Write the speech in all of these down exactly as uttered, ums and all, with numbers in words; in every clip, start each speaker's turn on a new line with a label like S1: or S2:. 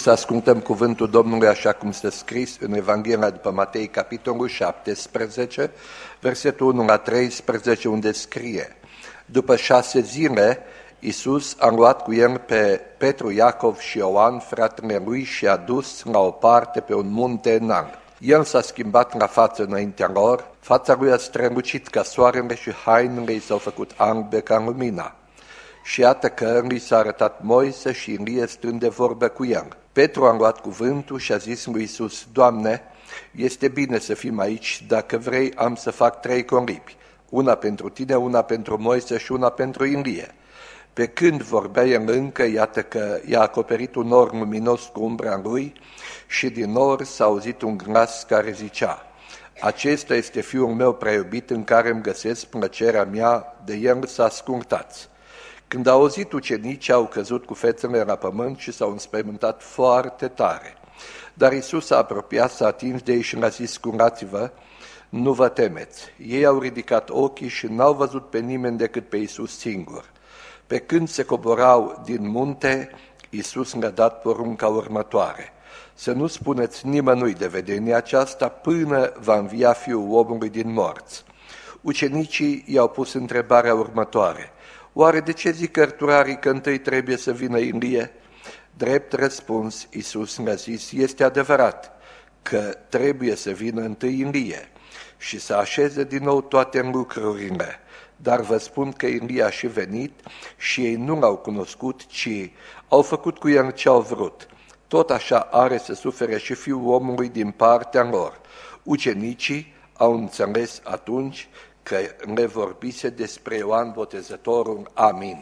S1: să ascultăm cuvântul Domnului așa cum stă scris în Evanghelia după Matei, capitolul șaptesprezece, versetul unu la treisprezece, unde scrie: După șase zile, Iisus a luat cu el pe Petru, Iacov și Ioan, fratele lui, și a dus la o parte pe un munte înalt. El s-a schimbat la față înaintea lor, fața lui a strălucit ca soarele și hainele i s-au făcut albe ca lumina. Și iată că li s-a arătat Moise și Ilie stând de vorbă cu el. Petru a luat cuvântul și a zis lui Iisus: Doamne, este bine să fim aici, dacă vrei am să fac trei colibi, una pentru tine, una pentru Moise și una pentru Ilie. Pe când vorbea el încă, iată că i-a acoperit un nor luminos cu umbra lui și din nor s-a auzit un glas care zicea: Acesta este Fiul meu prea iubit, în care îmi găsesc plăcerea mea, de el să ascultați. Când au auzit ucenicii, au căzut cu fețele la pământ și s-au înspăimântat foarte tare. Dar Iisus s-a apropiat, s-a atins de ei și le-a zis: Sculați-vă, nu vă temeți. Ei au ridicat ochii și n-au văzut pe nimeni decât pe Iisus singur. Pe când se coborau din munte, Iisus le-a dat porunca următoare: Să nu spuneți nimănui de vedenia aceasta până va învia Fiul omului din morți. Ucenicii i-au pus întrebarea următoare: Oare de ce zic cărturarii că întâi trebuie să vină Ilie? Drept răspuns, Iisus le-a zis: Este adevărat că trebuie să vină întâi Ilie și să așeze din nou toate lucrurile. Dar vă spun că Ilie a și venit și ei nu l-au cunoscut, ci au făcut cu el ce au vrut. Tot așa are să sufere și Fiul omului din partea lor. Ucenicii au înțeles atunci că le vorbise despre Ioan Botezătorul. Amin.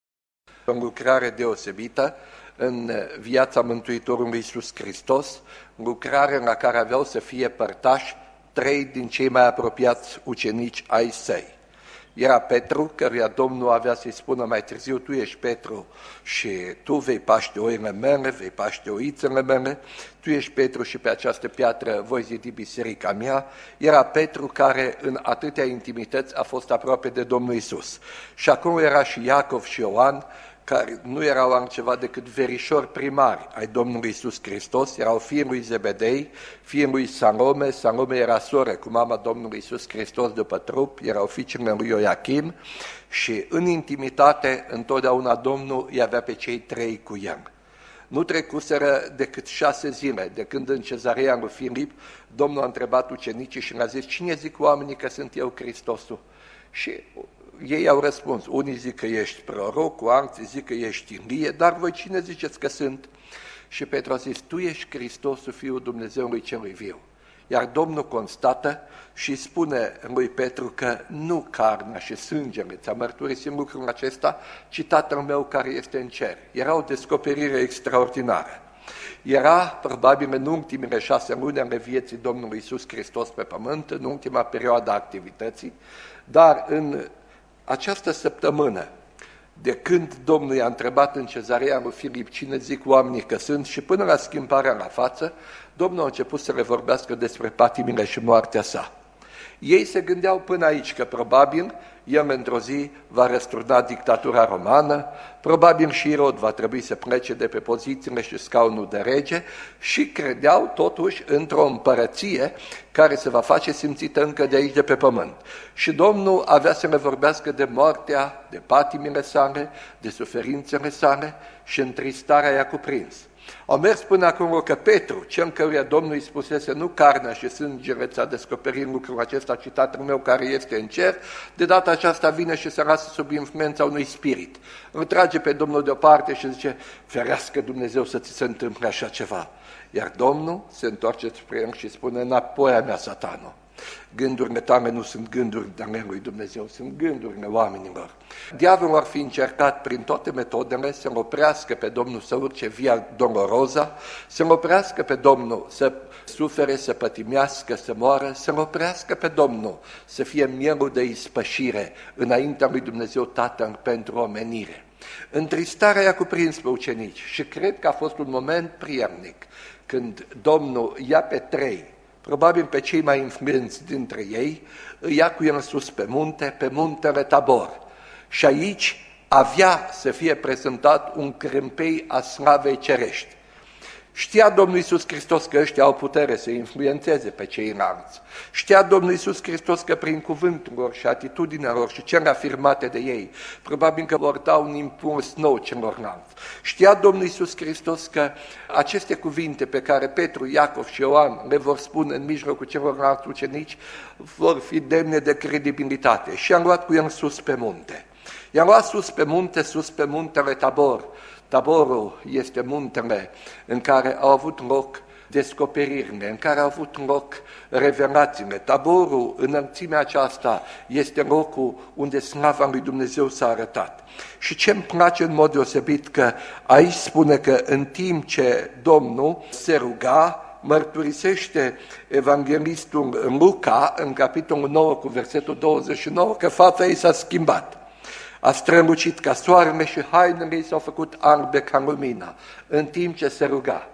S1: O lucrare deosebită în viața Mântuitorului Iisus Hristos, lucrare la care aveau să fie părtași trei din cei mai apropiați ucenici ai săi. Era Petru, căruia Domnul avea să-i spună mai târziu: Tu ești Petru și tu vei paște oile mele, vei paște oițele mele, tu ești Petru și pe această piatră voi zidi biserica mea. Era Petru care în atâtea intimități a fost aproape de Domnul Iisus. Și acum era și Iacov și Ioan, care nu erau altceva decât verișori primari ai Domnului Iisus Hristos, erau fiii lui Zebedei, fiii lui Salome. Salome era soră cu mama Domnului Iisus Hristos după trup, erau fiicele lui Ioachim și în intimitate întotdeauna Domnul îi avea pe cei trei cu el. Nu trecuseră decât șase zile de când în Cezarea lui Filip Domnul a întrebat ucenicii și le-a zis: Cine zic oamenii că sunt eu Hristosul? Și ei au răspuns: unii zic că ești prorocul, alții zic că ești Ilie, dar voi cine ziceți că sunt? Și Petru a zis: Tu ești Hristosul, Fiul Dumnezeului celui viu. Iar Domnul constată și spune lui Petru că nu carnea și sângele ți-a mărturisit lucrul acesta, ci Tatăl meu care este în cer. Era o descoperire extraordinară. Era probabil în ultimele șase luni ale vieții Domnului Iisus Hristos pe pământ, în ultima perioadă a activității, dar în această săptămână, de când Domnul i-a întrebat în Cezarea lui Filip cine zic oamenii că sunt, și până la schimbarea la față, Domnul a început să le vorbească despre patimile și moartea sa. Ei se gândeau până aici că probabil el într-o zi va răsturna dictatura romană, probabil și Irod va trebui să plece de pe pozițiile și scaunul de rege și credeau totuși într-o împărăție care se va face simțită încă de aici de pe pământ. Și Domnul avea să le vorbească de moartea, de patimile sale, de suferințele sale și întristarea i-a cuprins. Au mers până acolo că Petru, cel căruia Domnul îi spusese: Nu carnea și sângele ți-a descoperit lucrul acesta, ci Tatăl meu care este în cer, de data aceasta vine și se lasă sub influența unui spirit. Îl trage pe Domnul deoparte și zice: Ferească Dumnezeu să ți se întâmple așa ceva. Iar Domnul se întoarce spre el și spune: Înapoi a mea, Satanul. Gândurile tale nu sunt gânduri ale lui Dumnezeu, sunt gândurile oamenilor. Diavolul ar fi încercat prin toate metodele să-l oprească pe Domnul să urce via doloroza, să-l oprească pe Domnul să sufere, să pătimească, să moară, să-l oprească pe Domnul să fie mielul de ispășire înaintea lui Dumnezeu Tatăl pentru omenire. Întristarea i-a cuprins pe ucenici și cred că a fost un moment prielnic când Domnul ia pe trei, probabil pe cei mai influenți dintre ei, îi ia cu el sus pe munte, pe muntele Tabor. Și aici avea să fie prezentat un crâmpei a slavei cerești. Știa Domnul Iisus Hristos că ăștia au putere să influențeze pe ceilalți. Știa Domnul Iisus Hristos că prin cuvântul lor și atitudinea lor și cele afirmate de ei, probabil că vor da un impuls nou celorlalți. Știa Domnul Iisus Hristos că aceste cuvinte pe care Petru, Iacov și Ioan le vor spune în mijlocul celorlalți ucenici vor fi demne de credibilitate. Și i-am luat cu el sus pe munte. I-am luat sus pe munte, sus pe muntele Tabor. Taborul este muntele în care au avut loc descoperirile, în care au avut loc revelațiile. Taborul, înălțimea aceasta, este locul unde slava lui Dumnezeu s-a arătat. Și ce îmi place în mod deosebit că aici spune că în timp ce Domnul se ruga, mărturisește evanghelistul Luca în capitolul nouă cu versetul douăzeci și nouă că fața ei s-a schimbat. A strălucit ca soarele și hainele ei s-au făcut albe ca lumina, în timp ce se ruga.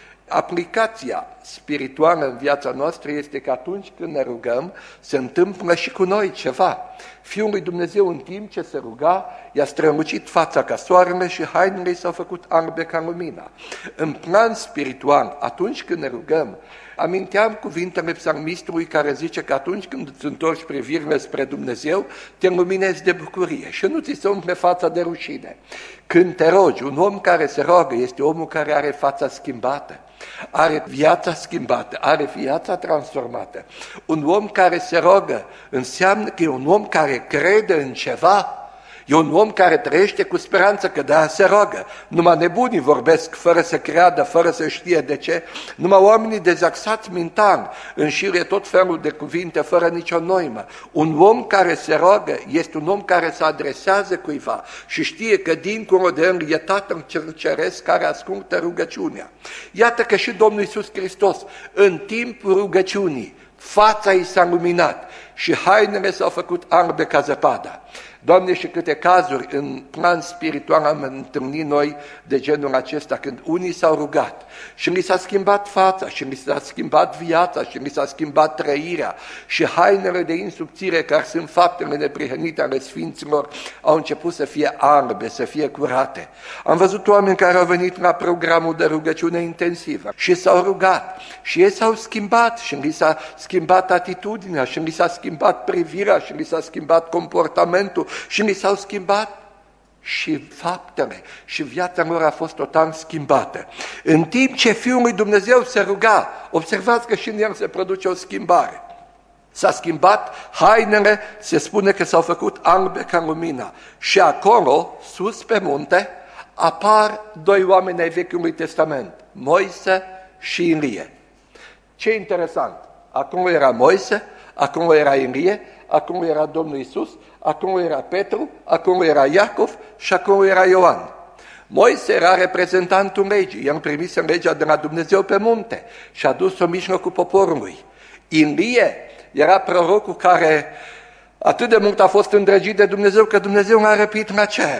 S1: Aplicația spirituală în viața noastră este că atunci când ne rugăm, se întâmplă și cu noi ceva. Fiul lui Dumnezeu, în timp ce se ruga, i-a strălucit fața ca soarele și hainele ei s-au făcut albe ca lumina. În plan spiritual, atunci când ne rugăm, aminteam cuvintele psalmistului care zice că atunci când îți întorci privirile spre Dumnezeu, te luminezi de bucurie și nu ți se umple fața de rușine. Când te rogi, un om care se roagă este omul care are fața schimbată, are viața schimbată, are viața transformată. Un om care se roagă înseamnă că e un om care crede în ceva. E un om care trăiește cu speranță că de-aia se roagă. Numai nebunii vorbesc fără să creadă, fără să știe de ce. Numai oamenii dezaxați mental înșire tot felul de cuvinte fără nicio noimă. Un om care se roagă este un om care se adresează cuiva și știe că dincolo de el e Tatăl Cel Ceresc care ascultă rugăciunea. Iată că și Domnul Iisus Hristos, în timpul rugăciunii, fața i s-a luminat și hainele s-au făcut albe ca zăpada. Doamne, și câte cazuri în plan spiritual am întâlnit noi de genul acesta, când unii s-au rugat și li s-a schimbat fața, și li s-a schimbat viața, și li s-a schimbat trăirea, și hainele de insubțire, care sunt faptele neprihănite ale Sfinților, au început să fie albe, să fie curate. Am văzut oameni care au venit la programul de rugăciune intensivă și s-au rugat și ei s-au schimbat și li s-a schimbat atitudinea, și li s-a schimbat privirea, și li s-a schimbat comportamentul, și li s-au schimbat și faptele, și viața lor a fost total schimbată. În timp ce Fiul lui Dumnezeu se ruga, observați că și în el se produce o schimbare. S-a schimbat hainele, se spune că s-au făcut albe ca lumina. Și acolo, sus pe munte, apar doi oameni ai Vechiului Testament, Moise și Ilie. Ce interesant! Acolo era Moise, acolo era Ilie, acolo era Domnul Iisus, acolo era Petru, acolo era Iacov și acolo era Ioan. Moise era reprezentantul legii, el primise legea de la Dumnezeu pe munte și a dus-o în mijlocul poporului. Ilie era prorocul care atât de mult a fost îndrăgit de Dumnezeu că Dumnezeu l-a răpit la cer.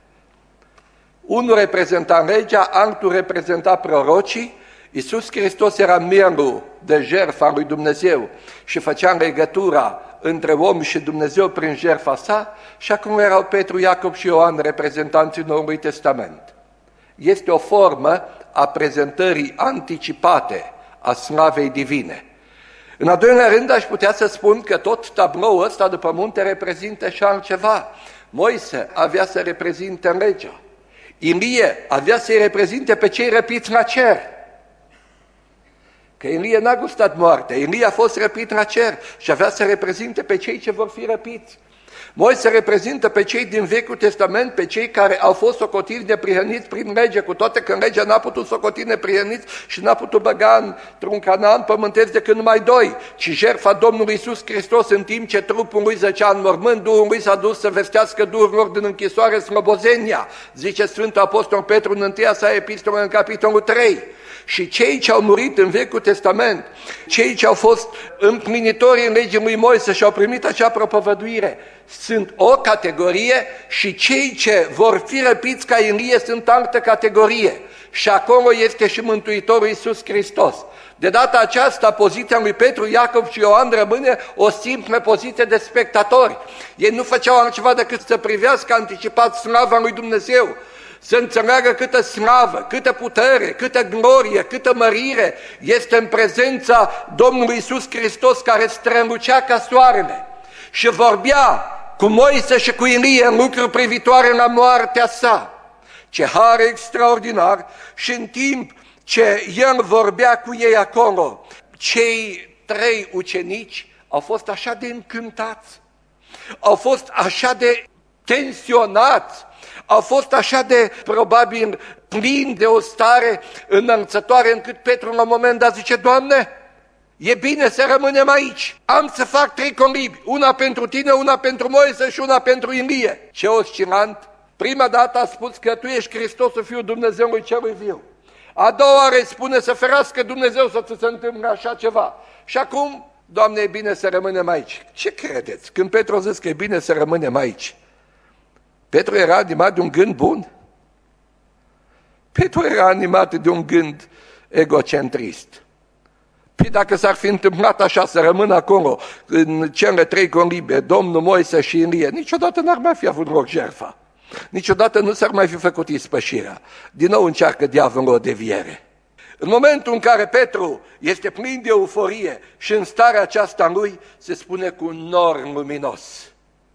S1: Unul reprezenta legea, altul reprezenta prorocii. Iisus Hristos era mielul de jertfa lui Dumnezeu și făcea legătura între om și Dumnezeu prin jertfa sa, și acum erau Petru, Iacov și Ioan, reprezentanții Noului Testament. Este o formă a prezentării anticipate a slavei divine. În al doilea rând, aș putea să spun că tot tabloul ăsta după munte reprezintă și altceva. Moise avea să reprezinte legea. Ilie avea să-i reprezinte pe cei răpiți la cer. Că Ilie n-a gustat moartea, Ilie a fost răpit la cer și avea să reprezinte pe cei ce vor fi răpiți. Moise reprezintă pe cei din Vechiul Testament, pe cei care au fost socotiți neprihăniți prin lege, cu toate că legea n-a putut socoti neprihăniți și n-a putut băga într-un Canaan pământesc decât numai doi, ci jertfa Domnului Iisus Hristos, în timp ce trupul lui zăcea în mormânt, Duhul lui s-a dus să vestească duhurilor din închisoare slobozenia, zice Sfântul Apostol Petru în întâia sa epistolă în capitolul trei. Și cei ce au murit în Vechiul Testament, cei ce au fost împlinitori în legii lui Moise și au primit acea propovăduire, sunt o categorie, și cei ce vor fi răpiți ca Ilie sunt altă categorie. Și acolo este și Mântuitorul Iisus Hristos. De data aceasta, poziția lui Petru, Iacov și Ioan rămâne o simplă poziție de spectatori. Ei nu făceau altceva decât să privească anticipat slava lui Dumnezeu. să înțeleagă câtă slavă, câtă putere, câtă glorie, câtă mărire este în prezența Domnului Iisus Hristos, care strălucea ca soarele și vorbea cu Moise și cu Ilie în lucruri privitoare la moartea sa. Ce har extraordinar! Și în timp ce el vorbea cu ei acolo, cei trei ucenici au fost așa de încântați, au fost așa de tensionați, au fost așa de, probabil, plini de o stare înălțătoare, încât Petru la un moment dat zice: Doamne, e bine să rămânem aici, am să fac trei colibi, una pentru tine, una pentru Moise și una pentru Ilie. Ce oscilant! Prima dată a spus că tu ești Hristosul, Fiul Dumnezeului celui viu. A doua oară spune să ferească Dumnezeu să ți se întâmple așa ceva. Și acum, Doamne, e bine să rămânem aici. Ce credeți? Când Petru a zis că e bine să rămânem aici, Petru era animat de un gând bun? Petru era animat de un gând egocentrist. Păi dacă s-ar fi întâmplat așa, să rămână acolo, în cele trei colibe, Domnul, Moise și Ilie, niciodată n-ar mai fi avut loc jertfa. Niciodată nu s-ar mai fi făcut ispășirea. Din nou încearcă diavolul o deviere. În momentul în care Petru este plin de euforie și în starea aceasta lui, se spune cu un nor luminos.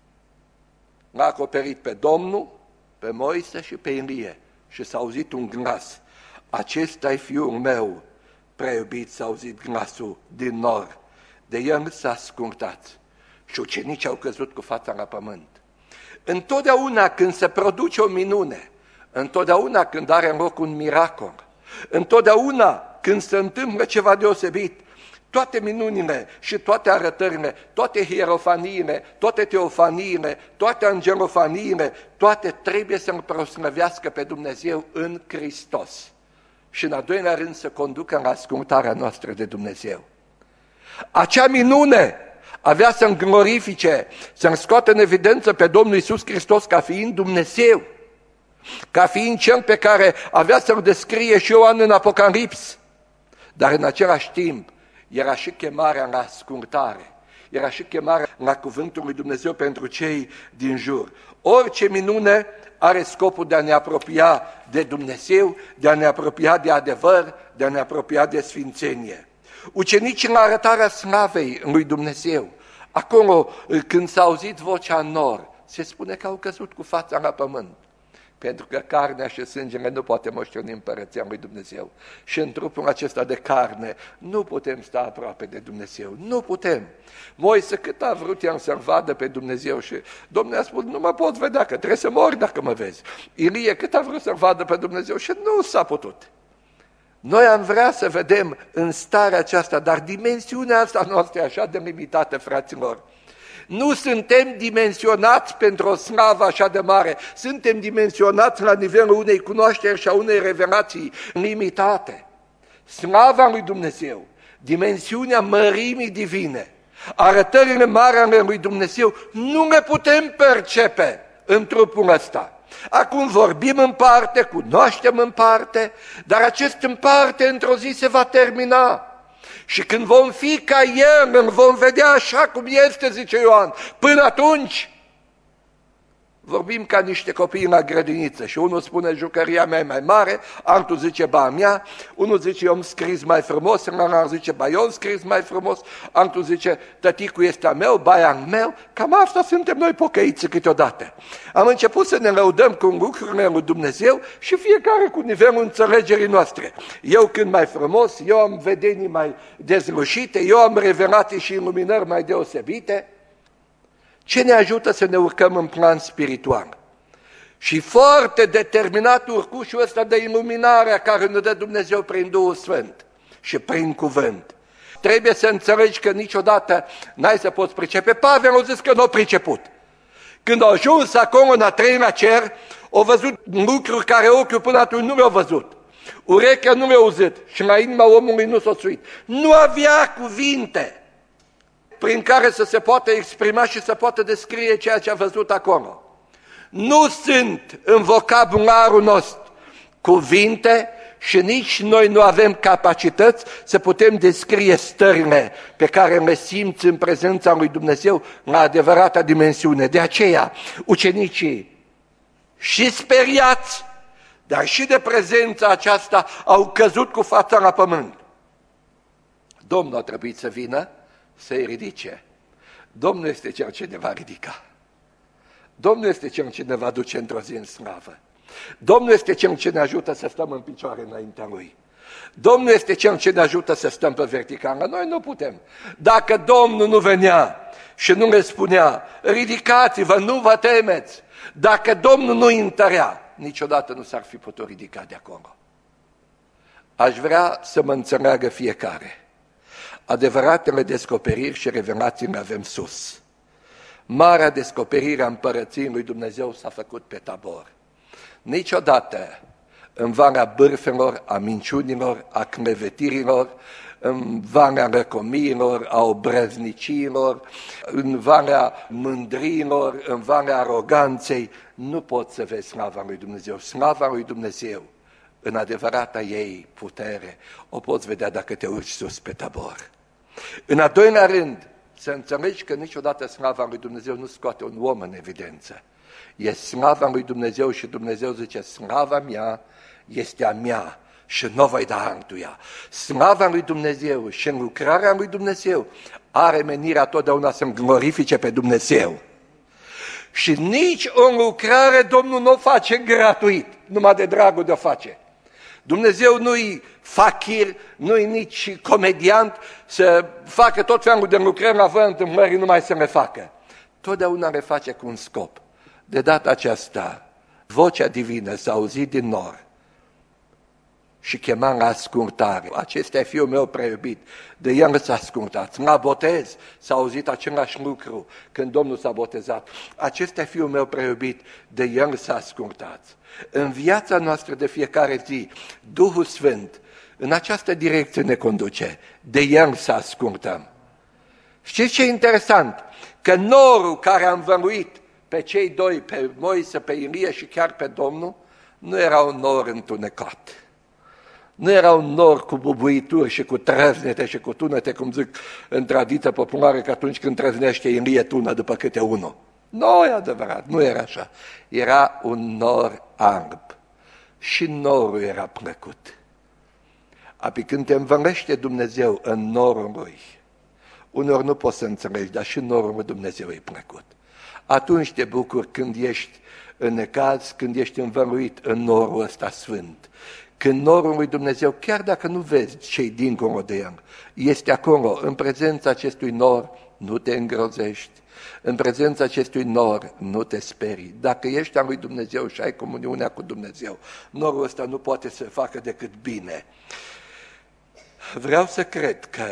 S1: L-a acoperit pe Domnul, pe Moise și pe Ilie și s-a auzit un glas: acesta e Fiul meu prea iubit. S-a auzit glasul din nor. De el s-a scurtat și ucenicii au căzut cu fața la pământ. Întotdeauna când se produce o minune, întotdeauna când are loc un miracol, întotdeauna când se întâmplă ceva deosebit, toate minunile și toate arătările, toate hierofaniile, toate teofaniile, toate angelofaniile, toate trebuie să-L proslăvească pe Dumnezeu în Hristos. Și în al doilea rând să conducă la ascultarea noastră de Dumnezeu. Acea minune avea să-mi glorifice, să-mi scoată în evidență pe Domnul Iisus Hristos ca fiind Dumnezeu, ca fiind Cel pe care avea să-L descrie și Ioan în Apocalips. Dar în același timp era și chemarea la ascultare, era și chemarea la cuvântul lui Dumnezeu pentru cei din jur. Orice minune are scopul de a ne apropia de Dumnezeu, de a ne apropia de adevăr, de a ne apropia de sfințenie. Ucenicii la arătarea slavei lui Dumnezeu, acolo când s-a auzit vocea în nor, se spune că au căzut cu fața la pământ, pentru că carnea și sângele nu poate moșteni împărăția lui Dumnezeu. Și în trupul acesta de carne nu putem sta aproape de Dumnezeu, nu putem. Moise cât a vrut el să-L vadă pe Dumnezeu și Domnul a spus: nu mă poți vedea, că trebuie să mori dacă mă vezi. Ilie cât a vrut să-L vadă pe Dumnezeu și nu s-a putut. Noi am vrea să vedem în starea aceasta, dar dimensiunea asta noastră e așa de limitată, fraților. Nu suntem dimensionați pentru o slavă așa de mare, suntem dimensionați la nivelul unei cunoașteri și a unei revelații limitate. Slava lui Dumnezeu, dimensiunea mărimii divine, arătările mari ale lui Dumnezeu, nu le putem percepe în trupul ăsta. Acum vorbim în parte, cunoaștem în parte, dar acest în parte într-o zi se va termina. Și când vom fi ca El, îl vom vedea așa cum este, zice Ioan. Până atunci vorbim ca niște copii la grădiniță și unul spune: jucăria mea e mai mare, altul zice: ba mea, unul zice: eu am scris mai frumos, altul zice: ba eu am scris mai frumos, altul zice: tăticul este a meu, ba e al meu. Cam asta suntem noi pocăiți câteodată. Am început să ne lăudăm cu lucrurile lui Dumnezeu și fiecare cu nivelul înțelegerii noastre. Eu când mai frumos, eu am vedenii mai dezlușite, eu am revelații și iluminări mai deosebite. Ce ne ajută să ne urcăm în plan spiritual? Și foarte determinat urcușul ăsta de iluminare care ne dă Dumnezeu prin Duhul Sfânt și prin cuvânt. Trebuie să înțelegi că niciodată n-ai să poți pricepe. Pavel a zis că nu a priceput. Când a ajuns acolo în a treilea cer, a văzut lucruri care ochiul până atunci nu le-a văzut. Urechea nu le-a auzit și la inima omului nu s-a suit. Nu avea cuvinte prin care să se poată exprima și să poată descrie ceea ce a văzut acolo. Nu sunt în vocabularul nostru cuvinte și nici noi nu avem capacități să putem descrie stările pe care le simți în prezența lui Dumnezeu la adevărata dimensiune. De aceea, ucenicii și speriați dar și de prezența aceasta au căzut cu fața la pământ. Domnul a trebuit să vină să-i ridice. Domnul este Cel ce ne va ridica. Domnul este Cel ce ne va duce într-o zi în slavă. Domnul este Cel ce ne ajută să stăm în picioare înaintea Lui. Domnul este Cel ce ne ajută să stăm pe verticală. Noi nu putem. Dacă Domnul nu venea și nu le spunea, ridicați-vă, nu vă temeți, dacă Domnul nu întărea, niciodată nu s-ar fi putut ridica de acolo. Aș vrea să mă înțeleagă fiecare. Adevăratele descoperiri și revelații le avem sus. Marea descoperire a împărăției lui Dumnezeu s-a făcut pe Tabor. Niciodată în valea bârfelor, a minciunilor, a clevetirilor, în valea răcomiilor, a obrăzniciilor, în valea mândriilor, în valea aroganței, nu poți să vezi slava lui Dumnezeu. Slava lui Dumnezeu, în adevărata ei putere, o poți vedea dacă te urci sus pe Tabor. În a doilea rând, să înțelegi că niciodată slava lui Dumnezeu nu scoate un om în evidență. E slava lui Dumnezeu și Dumnezeu zice, slava mea este a mea și nu voi da altuia. Slava lui Dumnezeu și în lucrarea lui Dumnezeu are menirea totdeauna să-mi glorifice pe Dumnezeu. Și nici o lucrare Domnul nu o face gratuit, numai de dragul de o face. Dumnezeu nu-i fachir, nu-i nici comediant să facă tot felul de lucrări la văd întâmplării numai să le facă. Totdeauna le face cu un scop. De data aceasta, vocea divină s-a auzit din nor și chema la ascultare. Acesta e Fiul meu preiubit, de el s-a ascultat. La botez s-a auzit același lucru când Domnul s-a botezat. Acesta e Fiul meu preiubit, de el s-a ascultat. În viața noastră de fiecare zi, Duhul Sfânt în această direcție ne conduce, de el să ascultăm. Știți ce e interesant? Că norul care a învăluit pe cei doi, pe Moise, pe Ilie și chiar pe Domnul, nu era un nor întunecat. Nu era un nor cu bubuituri și cu trăznete și cu tunete, cum zic în tradiția populară, că atunci când trăznește Ilie tună după câte unul. Nu e adevărat, nu era așa. Era un nor alb și norul era plăcut. Apoi când te învălește Dumnezeu în norul Lui, uneori nu poți să înțelegi, dar și norul lui Dumnezeu e plăcut. Atunci te bucuri când ești în necaz, când ești învăluit în norul ăsta sfânt. Când norul lui Dumnezeu, chiar dacă nu vezi ce-i dincolo de el, este acolo, în prezența acestui nor, nu te îngrozești. În prezența acestui nor nu te sperii. Dacă ești al lui Dumnezeu și ai comuniunea cu Dumnezeu, norul ăsta nu poate să facă decât bine. Vreau să cred că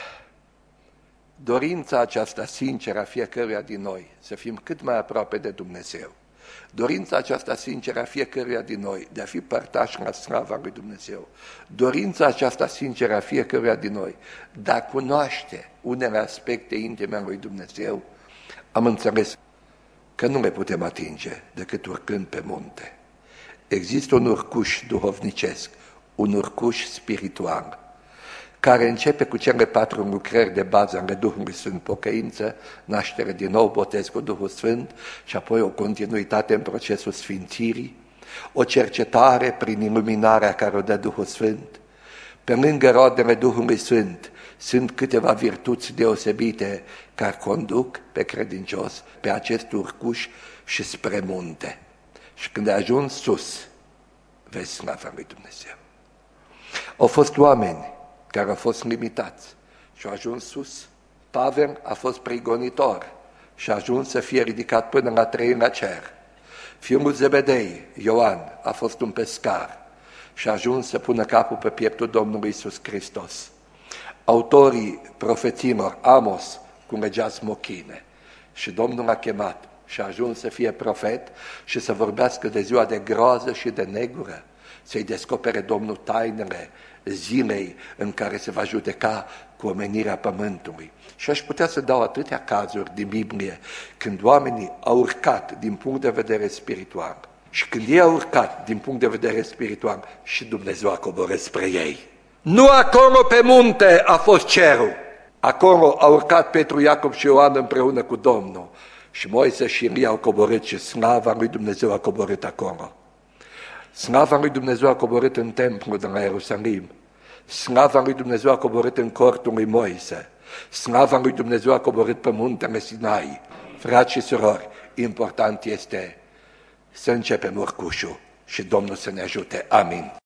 S1: dorința aceasta sinceră a fiecăruia din noi, să fim cât mai aproape de Dumnezeu, dorința aceasta sinceră a fiecăruia din noi de a fi părtași la slava lui Dumnezeu, dorința aceasta sinceră a fiecăruia din noi de a cunoaște unele aspecte intime ale lui Dumnezeu, am înțeles că nu le putem atinge decât urcând pe munte. Există un urcuș duhovnicesc, un urcuș spiritual, care începe cu cele patru lucrări de bază ale Duhului Sfânt, pocăință, naștere din nou, botez cu Duhul Sfânt și apoi o continuitate în procesul sfințirii, o cercetare prin iluminarea care o dă Duhul Sfânt. Pe lângă roadele Duhului Sfânt sunt câteva virtuți deosebite care conduc pe credincios pe acest urcuș și spre munte. Și când ai ajuns sus, vezi slava lui Dumnezeu. Au fost oameni care au fost limitați și au ajuns sus. Pavel a fost prigonitor și a ajuns să fie ridicat până la trei la cer. Fiul Zebedei, Ioan, a fost un pescar și a ajuns să pună capul pe pieptul Domnului Iisus Hristos. Autorii profeților, Amos, cu legea smochine, și Domnul a chemat și a ajuns să fie profet și să vorbească de ziua de groază și de negură, să-i descopere Domnul tainele zilei în care se va judeca cu omenirea pământului. Și aș putea să dau atâtea cazuri din Biblie când oamenii au urcat din punct de vedere spiritual și când ei au urcat din punct de vedere spiritual și Dumnezeu a coborât spre ei. Nu acolo pe munte a fost cerul, acolo au urcat Petru, Iacob și Ioan împreună cu Domnul și Moise și Ilie au coborât și slava lui Dumnezeu a coborât acolo. Slava lui Dumnezeu a coborât în templu de la Ierusalim. Slava lui Dumnezeu a coborât în cortul lui Moise. Slava lui Dumnezeu a coborât pe muntele Sinai. Frați și surori, important este să începem urcușul și Domnul să ne ajute. Amin.